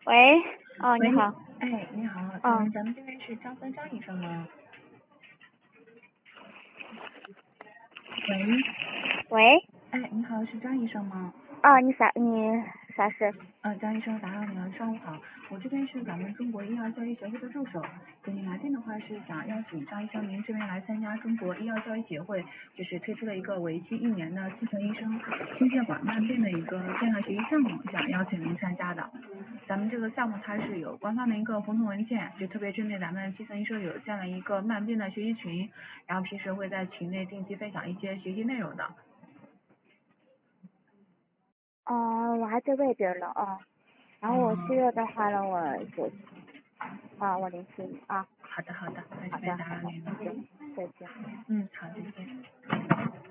喂，哦，你喂， 好， 哎，你好， 哦， 咱们这边是张三张医生吗？喂， 喂， 哎，你好，是张医生吗？ 哦，你啥事？ 张医生打扰您了，上午好，我这边是咱们中国医药教育协会的助手，给您来电的话是想邀请张医生您这边来参加中国医药教育协会，就是推出了一个为期1年的基层医生心血管慢病的一个线上学习项目，想邀请您参加的。咱们这个项目它是有官方的一个合同文件，就特别针对咱们基层医生有建了一个慢病的学习群，然后平时会在群内定期分享一些学习内容的。 哦，我还在外边呢，哦，然后我需要的话呢，我联系你啊， 好的，那这好的， 边打扰您了。 谢谢，再见。 好，再见。